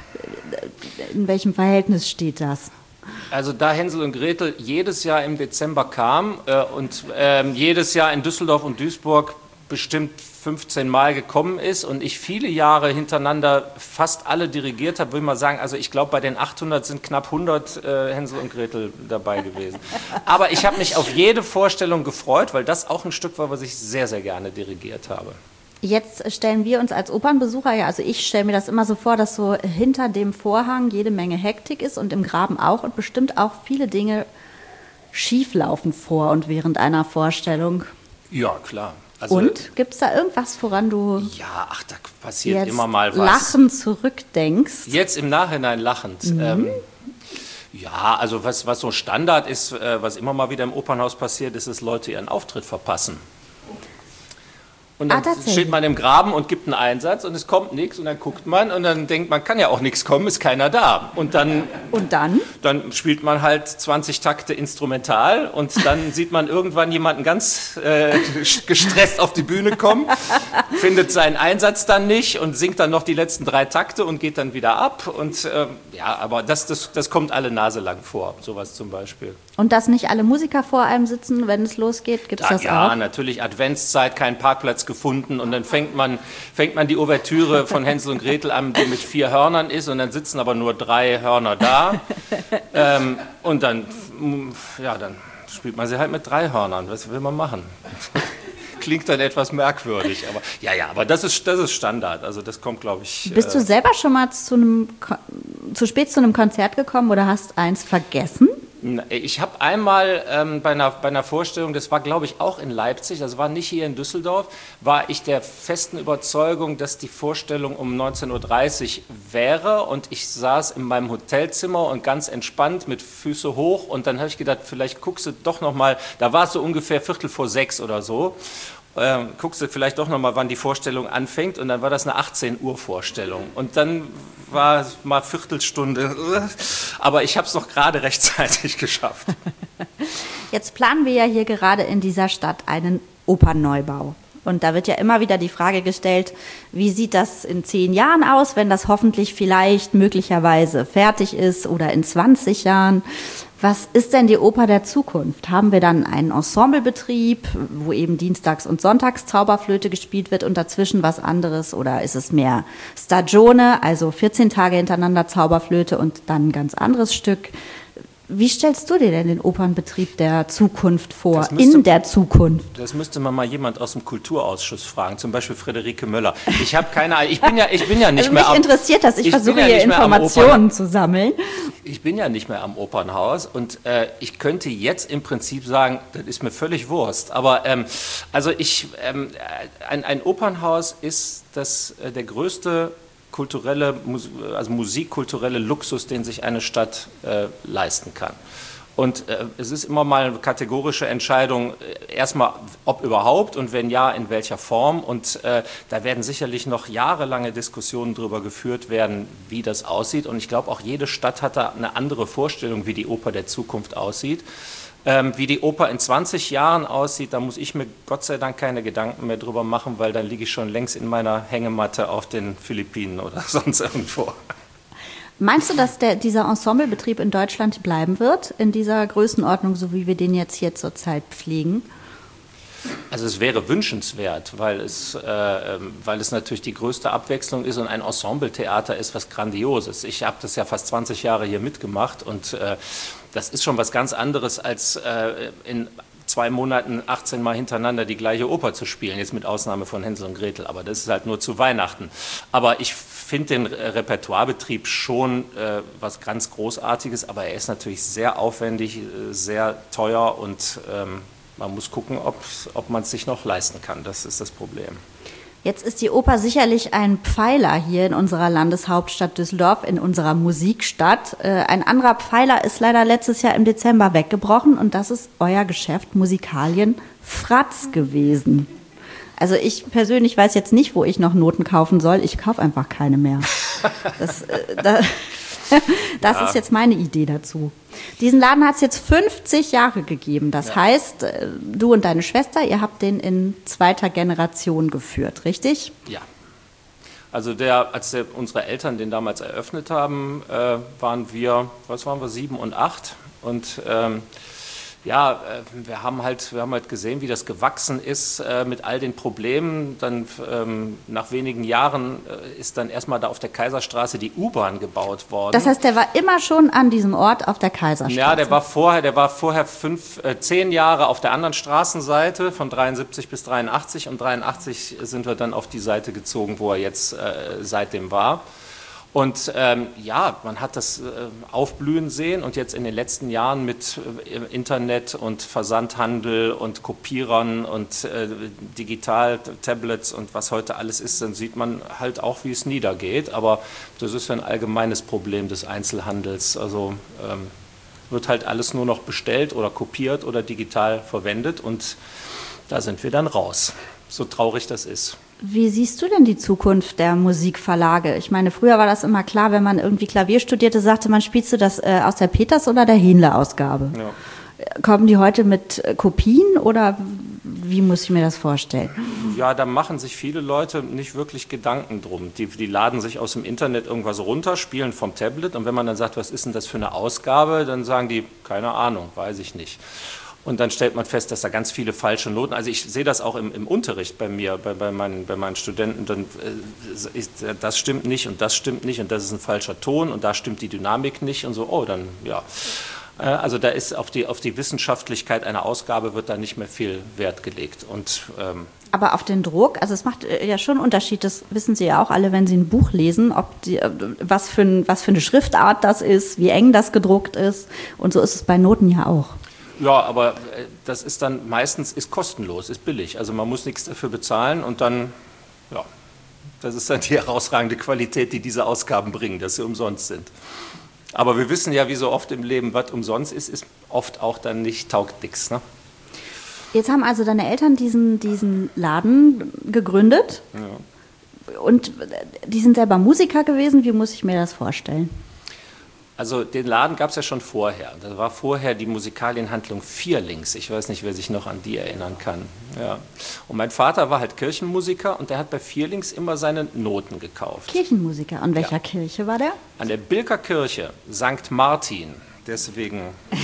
in welchem Verhältnis steht das? Also da Hänsel und Gretel jedes Jahr im Dezember kam äh, und äh, jedes Jahr in Düsseldorf und Duisburg bestimmt fünfzehn Mal gekommen ist und ich viele Jahre hintereinander fast alle dirigiert habe, würde ich mal sagen, also ich glaube, bei den achthundert sind knapp hundert äh, Hänsel und Gretel dabei gewesen. Aber ich habe mich auf jede Vorstellung gefreut, weil das auch ein Stück war, was ich sehr, sehr gerne dirigiert habe. Jetzt stellen wir uns als Opernbesucher, ja, also ich stelle mir das immer so vor, dass so hinter dem Vorhang jede Menge Hektik ist und im Graben auch und bestimmt auch viele Dinge schieflaufen vor und während einer Vorstellung. Ja, klar. Also, und gibt es da irgendwas, woran du ja, ach, da passiert jetzt immer mal was. lachend zurückdenkst? Jetzt im Nachhinein lachend. Mhm. Ähm, ja, also was, was so Standard ist, äh, was immer mal wieder im Opernhaus passiert, ist, dass Leute ihren Auftritt verpassen. Und dann ah, steht man im Graben und gibt einen Einsatz und es kommt nichts und dann guckt man und dann denkt man, kann ja auch nichts kommen, ist keiner da. Und dann, und dann? dann spielt man halt zwanzig Takte instrumental und dann sieht man irgendwann jemanden ganz äh, gestresst auf die Bühne kommen, findet seinen Einsatz dann nicht und singt dann noch die letzten drei Takte und geht dann wieder ab. Und äh, ja, aber das, das, das kommt alle Nase lang vor, sowas zum Beispiel. Und dass nicht alle Musiker vor einem sitzen, wenn es losgeht, gibt es das ja, auch? Ja, natürlich, Adventszeit, keinen Parkplatz gefunden und dann fängt man, fängt man die Ouvertüre von Hänsel und Gretel an, die mit vier Hörnern ist und dann sitzen aber nur drei Hörner da ähm, und dann, ja, dann spielt man sie halt mit drei Hörnern, was will man machen? Klingt dann etwas merkwürdig, aber ja, ja, aber das ist, das ist Standard, also das kommt, glaube ich... Bist du selber schon mal zu, einem, zu spät zu einem Konzert gekommen oder hast eins vergessen? Ich habe einmal ähm, bei, einer, bei einer Vorstellung, das war glaube ich auch in Leipzig, das war nicht hier in Düsseldorf, war ich der festen Überzeugung, dass die Vorstellung um neunzehn Uhr dreißig wäre und ich saß in meinem Hotelzimmer und ganz entspannt mit Füße hoch und dann habe ich gedacht, vielleicht guckst du doch nochmal, da war es so ungefähr Viertel vor sechs oder so, ähm, guckst du vielleicht doch nochmal, wann die Vorstellung anfängt und dann war das eine achtzehn Uhr Vorstellung und dann war mal Viertelstunde, aber ich habe es noch gerade rechtzeitig geschafft. Jetzt planen wir ja hier gerade in dieser Stadt einen Opernneubau. Und da wird ja immer wieder die Frage gestellt, wie sieht das in zehn Jahren aus, wenn das hoffentlich vielleicht möglicherweise fertig ist oder in zwanzig Jahren. Was ist denn die Oper der Zukunft? Haben wir dann einen Ensemblebetrieb, wo eben dienstags und sonntags Zauberflöte gespielt wird und dazwischen was anderes? Oder ist es mehr Stagione, also vierzehn Tage hintereinander Zauberflöte und dann ein ganz anderes Stück? Wie stellst du dir denn den Opernbetrieb der Zukunft vor, Das müsste- in der Zukunft? Das müsste man mal jemand aus dem Kulturausschuss fragen, zum Beispiel Friederike Möller. Ich habe keine Ahnung, ich bin ja, ich bin ja nicht Also mehr mich am, interessiert das, ich, ich bin versuche ja hier nicht mehr am Informationen zu sammeln. Ich bin ja nicht mehr am Opernhaus und äh, ich könnte jetzt im Prinzip sagen, das ist mir völlig Wurst. Aber ähm, also ich, ähm, ein, ein Opernhaus ist das, äh, der größte kulturelle, Mus- also musikkulturelle Luxus, den sich eine Stadt äh, leisten kann. Und äh, es ist immer mal eine kategorische Entscheidung, äh, erstmal ob überhaupt und wenn ja, in welcher Form. Und äh, da werden sicherlich noch jahrelange Diskussionen darüber geführt werden, wie das aussieht. Und ich glaube, auch jede Stadt hat da eine andere Vorstellung, wie die Oper der Zukunft aussieht. Ähm, wie die Oper in zwanzig Jahren aussieht, da muss ich mir Gott sei Dank keine Gedanken mehr drüber machen, weil dann liege ich schon längst in meiner Hängematte auf den Philippinen oder sonst irgendwo. Meinst du, dass der, dieser Ensemblebetrieb in Deutschland bleiben wird, in dieser Größenordnung, so wie wir den jetzt hier zurzeit pflegen? Also es wäre wünschenswert, weil es, äh, weil es natürlich die größte Abwechslung ist und ein Ensembletheater ist was Grandioses. Ich habe das ja fast zwanzig Jahre hier mitgemacht und äh, das ist schon was ganz anderes, als äh, in zwei Monaten achtzehn Mal hintereinander die gleiche Oper zu spielen, jetzt mit Ausnahme von Hänsel und Gretel, aber das ist halt nur zu Weihnachten. Aber ich finde den Repertoirebetrieb schon äh, was ganz Großartiges, aber er ist natürlich sehr aufwendig, äh, sehr teuer und ähm, man muss gucken, ob, ob man es sich noch leisten kann. Das ist das Problem. Jetzt ist die Oper sicherlich ein Pfeiler hier in unserer Landeshauptstadt Düsseldorf, in unserer Musikstadt. Äh, ein anderer Pfeiler ist leider letztes Jahr im Dezember weggebrochen und das ist euer Geschäft Musikalien Fratz gewesen. Also ich persönlich weiß jetzt nicht, wo ich noch Noten kaufen soll. Ich kaufe einfach keine mehr. Das, äh, da, das ja. ist jetzt meine Idee dazu. Diesen Laden hat es jetzt fünfzig Jahre gegeben. Das ja. heißt, du und deine Schwester, ihr habt den in zweiter Generation geführt, richtig? Ja. Also der, als der, unsere Eltern den damals eröffnet haben, äh, waren wir, was waren wir, sieben und acht. Und ähm, ja, äh, wir haben halt, wir haben halt gesehen, wie das gewachsen ist äh, mit all den Problemen. Dann ähm, nach wenigen Jahren äh, ist dann erstmal da auf der Kaiserstraße die U-Bahn gebaut worden. Das heißt, der war immer schon an diesem Ort auf der Kaiserstraße? Ja, der war vorher, der war vorher fünf, äh, zehn Jahre auf der anderen Straßenseite von dreiundsiebzig bis dreiundachtzig und dreiundachtzig sind wir dann auf die Seite gezogen, wo er jetzt äh, seitdem war. Und ähm, ja, man hat das äh, aufblühen sehen und jetzt in den letzten Jahren mit äh, Internet und Versandhandel und Kopierern und äh, Digital-Tablets und was heute alles ist, dann sieht man halt auch, wie es niedergeht. Aber das ist ein allgemeines Problem des Einzelhandels. Also ähm, wird halt alles nur noch bestellt oder kopiert oder digital verwendet und da sind wir dann raus, so traurig das ist. Wie siehst du denn die Zukunft der Musikverlage? Ich meine, früher war das immer klar, wenn man irgendwie Klavier studierte, sagte man, spielst du das äh, aus der Peters- oder der Händler-Ausgabe? Ja. Kommen die heute mit äh, Kopien oder wie muss ich mir das vorstellen? Ja, da machen sich viele Leute nicht wirklich Gedanken drum. Die, die laden sich aus dem Internet irgendwas runter, spielen vom Tablet und wenn man dann sagt, was ist denn das für eine Ausgabe, dann sagen die, keine Ahnung, weiß ich nicht. Und dann stellt man fest, dass da ganz viele falsche Noten, also ich sehe das auch im, im Unterricht bei mir, bei, bei, meinen, bei meinen Studenten, dann, äh, ist, das stimmt nicht und das stimmt nicht und das ist ein falscher Ton und da stimmt die Dynamik nicht und so, oh, dann, ja. Äh, also da ist auf die, auf die Wissenschaftlichkeit einer Ausgabe wird da nicht mehr viel Wert gelegt. Und, ähm, aber auf den Druck, also es macht ja schon einen Unterschied, das wissen Sie ja auch alle, wenn Sie ein Buch lesen, ob die, was, für ein, was für eine Schriftart das ist, wie eng das gedruckt ist und so ist es bei Noten ja auch. Ja, aber das ist dann meistens ist kostenlos, ist billig. Also man muss nichts dafür bezahlen und dann, ja, das ist dann die herausragende Qualität, die diese Ausgaben bringen, dass sie umsonst sind. Aber wir wissen ja, wie so oft im Leben, was umsonst ist, ist oft auch dann nicht, taugt nix, ne? Jetzt haben also deine Eltern diesen, diesen Laden gegründet. Ja. Und die sind selber Musiker gewesen. Wie muss ich mir das vorstellen? Also den Laden gab es ja schon vorher. Da war vorher die Musikalienhandlung Vierlings. Ich weiß nicht, wer sich noch an die erinnern kann. Ja. Und mein Vater war halt Kirchenmusiker und der hat bei Vierlings immer seine Noten gekauft. Kirchenmusiker. An welcher ja. Kirche war der? An der Bilker Kirche, Sankt Martin. Deswegen,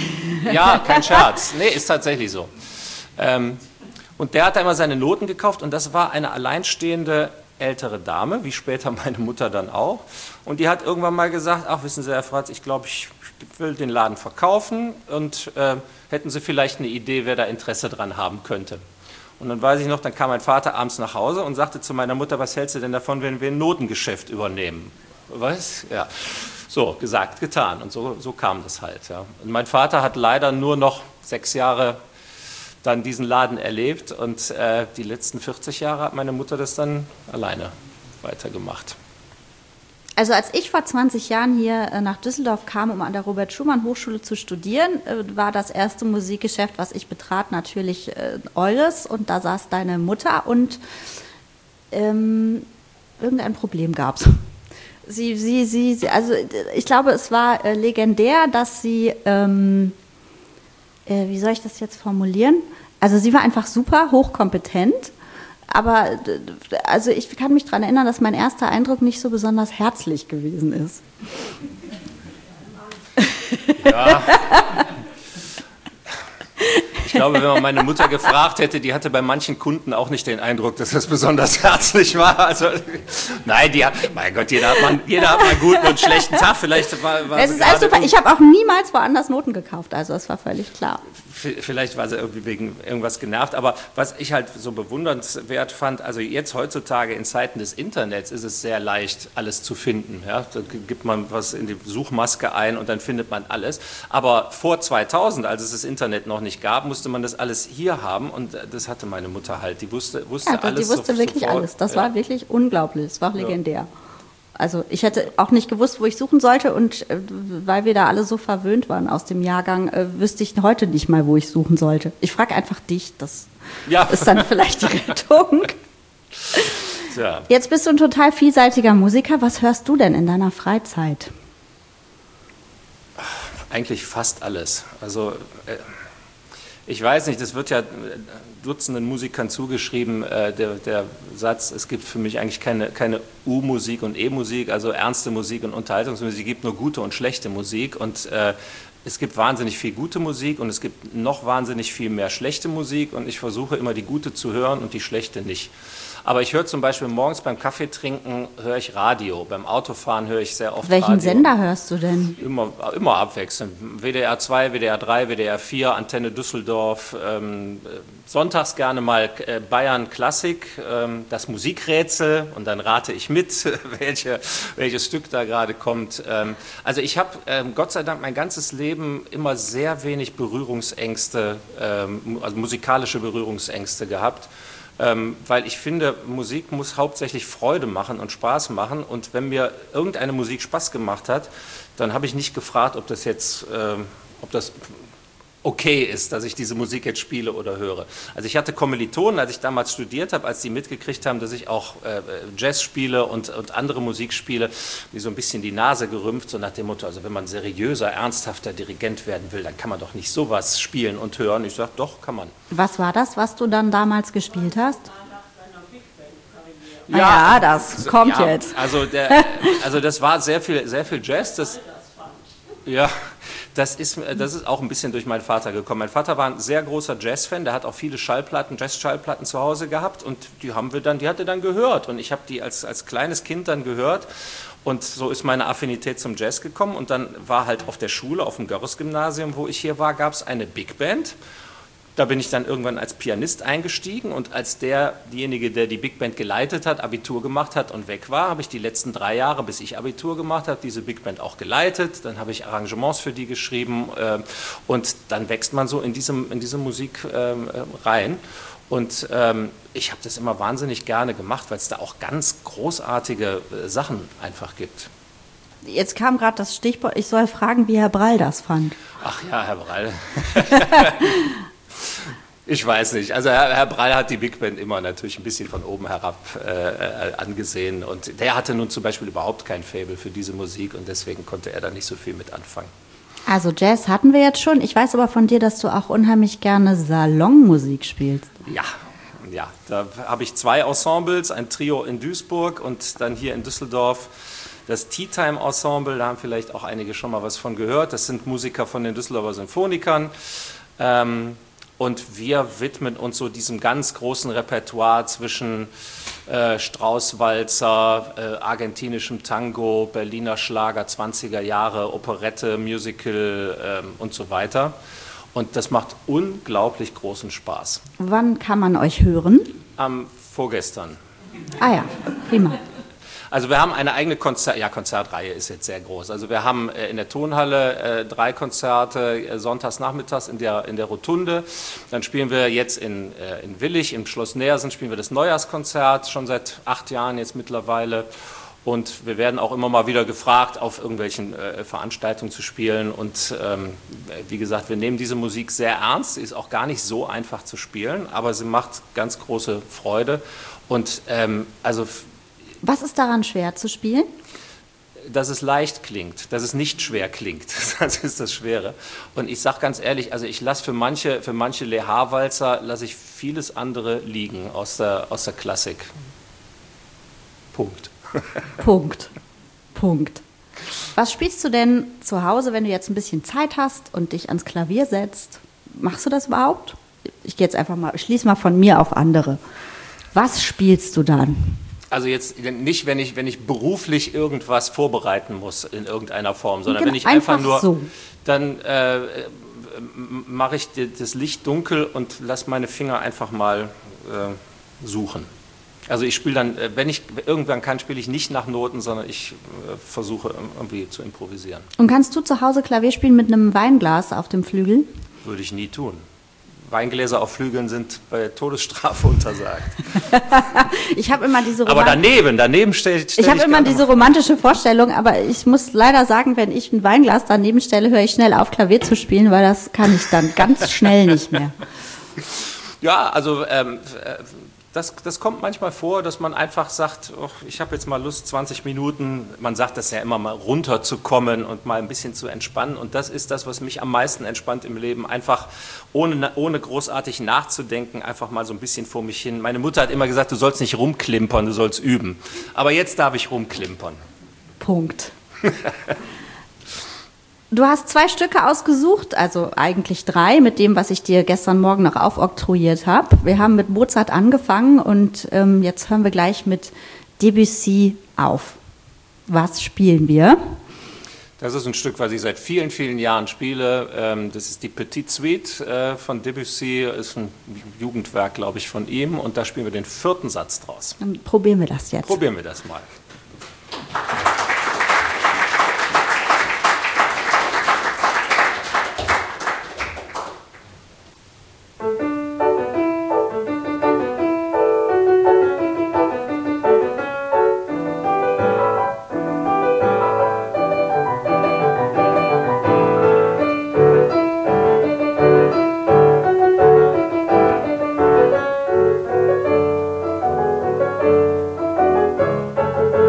ja, kein Scherz. Nee, ist tatsächlich so. Ähm, und der hat da immer seine Noten gekauft und das war eine alleinstehende ältere Dame, wie später meine Mutter dann auch. Und die hat irgendwann mal gesagt, ach, wissen Sie, Herr Fratz, ich glaube, ich will den Laden verkaufen und äh, hätten Sie vielleicht eine Idee, wer da Interesse dran haben könnte. Und dann weiß ich noch, dann kam mein Vater abends nach Hause und sagte zu meiner Mutter, was hältst du denn davon, wenn wir ein Notengeschäft übernehmen? Was? Ja. So, gesagt, getan. Und so, so kam das halt. Ja. Und mein Vater hat leider nur noch sechs Jahre dann diesen Laden erlebt und äh, die letzten vierzig Jahre hat meine Mutter das dann alleine weitergemacht. Also als ich vor zwanzig Jahren hier nach Düsseldorf kam, um an der Robert-Schumann-Hochschule zu studieren, war das erste Musikgeschäft, was ich betrat, natürlich äh, eures. Und da saß deine Mutter und ähm, irgendein Problem gab es. Sie, sie, sie, sie, also ich glaube, es war äh, legendär, dass sie, ähm, äh, wie soll ich das jetzt formulieren? Also sie war einfach super hochkompetent. Aber also ich kann mich daran erinnern, dass mein erster Eindruck nicht so besonders herzlich gewesen ist. Ja. Ich glaube, wenn man meine Mutter gefragt hätte, die hatte bei manchen Kunden auch nicht den Eindruck, dass das besonders herzlich war. Also, nein, die hat, mein Gott, jeder hat mal, jeder hat mal einen guten und einen schlechten Tag. Vielleicht war, war es ist alles super. Ich habe auch niemals woanders Noten gekauft, also das war völlig klar. Vielleicht war sie irgendwie wegen irgendwas genervt, aber was ich halt so bewundernswert fand, also jetzt heutzutage in Zeiten des Internets ist es sehr leicht, alles zu finden. Ja? Da gibt man was in die Suchmaske ein und dann findet man alles. Aber vor zweitausend, als es das Internet noch nicht gab, musste man das alles hier haben und das hatte meine Mutter halt. Die wusste, wusste ja, alles. Die wusste so, wirklich sofort. Alles. Das ja. war wirklich unglaublich. Das war legendär. Ja. Also ich hätte auch nicht gewusst, wo ich suchen sollte und äh, weil wir da alle so verwöhnt waren aus dem Jahrgang, äh, wüsste ich heute nicht mal, wo ich suchen sollte. Ich frage einfach dich, das ja. ist dann vielleicht die Rettung. Ja. Jetzt bist du ein total vielseitiger Musiker. Was hörst du denn in deiner Freizeit? Eigentlich fast alles. Also äh, ich weiß nicht, das wird ja Dutzenden Musikern zugeschrieben, äh, der, der Satz, es gibt für mich eigentlich keine, keine U-Musik und E-Musik, also ernste Musik und Unterhaltungsmusik, es gibt nur gute und schlechte Musik und äh, es gibt wahnsinnig viel gute Musik und es gibt noch wahnsinnig viel mehr schlechte Musik und ich versuche immer die gute zu hören und die schlechte nicht. Aber ich höre zum Beispiel morgens beim Kaffee trinken, höre ich Radio. Beim Autofahren höre ich sehr oft Welchen Radio. Welchen Sender hörst du denn? Immer, immer abwechselnd. W D R zwei, W D R drei, W D R vier, Antenne Düsseldorf. Ähm, sonntags gerne mal äh, Bayern Klassik, ähm, das Musikrätsel und dann rate ich mit, welche, welches Stück da gerade kommt. Ähm, also ich habe ähm, Gott sei Dank mein ganzes Leben immer sehr wenig Berührungsängste, ähm, also musikalische Berührungsängste gehabt. Ähm, weil ich finde, Musik muss hauptsächlich Freude machen und Spaß machen und wenn mir irgendeine Musik Spaß gemacht hat, dann habe ich nicht gefragt, ob das jetzt, ähm, ob das okay ist, dass ich diese Musik jetzt spiele oder höre. Also ich hatte Kommilitonen, als ich damals studiert habe, als die mitgekriegt haben, dass ich auch äh, Jazz spiele und, und andere Musik spiele, die so ein bisschen die Nase gerümpft, so nach dem Motto, also wenn man seriöser, ernsthafter Dirigent werden will, dann kann man doch nicht sowas spielen und hören. Ich sage, doch, kann man. Was war das, was du dann damals gespielt hast? Ja, ja das kommt ja, jetzt. Also, der, also das war sehr viel, sehr viel Jazz, das, ja, Das ist, das ist auch ein bisschen durch meinen Vater gekommen. Mein Vater war ein sehr großer Jazz-Fan, der hat auch viele Schallplatten, Jazz-Schallplatten zu Hause gehabt und die haben wir dann, die hat er dann gehört und ich habe die als, als kleines Kind dann gehört und so ist meine Affinität zum Jazz gekommen und dann war halt auf der Schule, auf dem Görres-Gymnasium, wo ich hier war, gab es eine Big Band. Da bin ich dann irgendwann als Pianist eingestiegen und als der, diejenige, der die Big Band geleitet hat, Abitur gemacht hat und weg war, habe ich die letzten drei Jahre, bis ich Abitur gemacht habe, diese Big Band auch geleitet. Dann habe ich Arrangements für die geschrieben äh, und dann wächst man so in, diesem, in diese Musik äh, rein. Und ähm, ich habe das immer wahnsinnig gerne gemacht, weil es da auch ganz großartige äh, Sachen einfach gibt. Jetzt kam gerade das Stichwort, ich soll fragen, wie Herr Brall das fand. Ach ja, Herr Brall. Ich weiß nicht. Also Herr, Herr Brall hat die Big Band immer natürlich ein bisschen von oben herab äh, angesehen und der hatte nun zum Beispiel überhaupt kein Faible für diese Musik und deswegen konnte er da nicht so viel mit anfangen. Also Jazz hatten wir jetzt schon. Ich weiß aber von dir, dass du auch unheimlich gerne Salonmusik spielst. Ja, ja. Da habe ich zwei Ensembles, ein Trio in Duisburg und dann hier in Düsseldorf das Tea Time Ensemble. Da haben vielleicht auch einige schon mal was von gehört. Das sind Musiker von den Düsseldorfer Sinfonikern. Ähm, Und wir widmen uns so diesem ganz großen Repertoire zwischen äh, Straußwalzer, äh, argentinischem Tango, Berliner Schlager, zwanziger Jahre, Operette, Musical ähm, und so weiter. Und das macht unglaublich großen Spaß. Wann kann man euch hören? Am vorgestern. Ah ja, prima. Also wir haben eine eigene Konzert, ja, Konzertreihe ist jetzt sehr groß. Also wir haben äh, in der Tonhalle äh, drei Konzerte, äh, sonntags nachmittags in der, in der Rotunde. Dann spielen wir jetzt in, äh, in Willich, im Schloss Neersen, spielen wir das Neujahrskonzert, schon seit acht Jahren jetzt mittlerweile. Und wir werden auch immer mal wieder gefragt, auf irgendwelchen äh, Veranstaltungen zu spielen. Und ähm, wie gesagt, wir nehmen diese Musik sehr ernst. Sie ist auch gar nicht so einfach zu spielen, aber sie macht ganz große Freude. Und ähm, also... Was ist daran schwer zu spielen? Dass es leicht klingt, dass es nicht schwer klingt. Das ist das Schwere. Und ich sage ganz ehrlich, also ich lasse für manche, für manche Lehar-Walzer lasse ich vieles andere liegen aus der, aus der Klassik. Punkt. Punkt. Punkt. Was spielst du denn zu Hause, wenn du jetzt ein bisschen Zeit hast und dich ans Klavier setzt? Machst du das überhaupt? Ich gehe jetzt einfach mal, schließ mal von mir auf andere. Was spielst du dann? Also jetzt nicht, wenn ich, wenn ich beruflich irgendwas vorbereiten muss in irgendeiner Form, sondern genau, wenn ich einfach, einfach nur, so. dann äh, mache ich das Licht dunkel und lasse meine Finger einfach mal äh, suchen. Also ich spiele dann, wenn ich irgendwann kann, spiele ich nicht nach Noten, sondern ich äh, versuche irgendwie zu improvisieren. Und kannst du zu Hause Klavier spielen mit einem Weinglas auf dem Flügel? Würde ich nie tun. Weingläser auf Flügeln sind bei Todesstrafe untersagt. Ich habe immer diese aber daneben, daneben stelle stell ich habe immer diese romantische Vorstellung, aber ich muss leider sagen, wenn ich ein Weinglas daneben stelle, höre ich schnell auf, Klavier zu spielen, weil das kann ich dann ganz schnell nicht mehr. Ja, also ähm, das, das kommt manchmal vor, dass man einfach sagt, oh, ich habe jetzt mal Lust, zwanzig Minuten, man sagt das ja immer mal, runterzukommen und mal ein bisschen zu entspannen. Und das ist das, was mich am meisten entspannt im Leben, einfach ohne, ohne großartig nachzudenken, einfach mal so ein bisschen vor mich hin. Meine Mutter hat immer gesagt, du sollst nicht rumklimpern, du sollst üben. Aber jetzt darf ich rumklimpern. Punkt. Du hast zwei Stücke ausgesucht, also eigentlich drei, mit dem, was ich dir gestern Morgen noch aufoktroyiert habe. Wir haben mit Mozart angefangen und ähm, jetzt hören wir gleich mit Debussy auf. Was spielen wir? Das ist ein Stück, was ich seit vielen, vielen Jahren spiele. Das ist die Petite Suite von Debussy, ist ein Jugendwerk, glaube ich, von ihm. Und da spielen wir den vierten Satz draus. Dann probieren wir das jetzt. Probieren wir das mal. Thank you.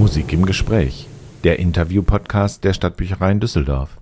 Musik im Gespräch, der Interview-Podcast der Stadtbüchereien Düsseldorf.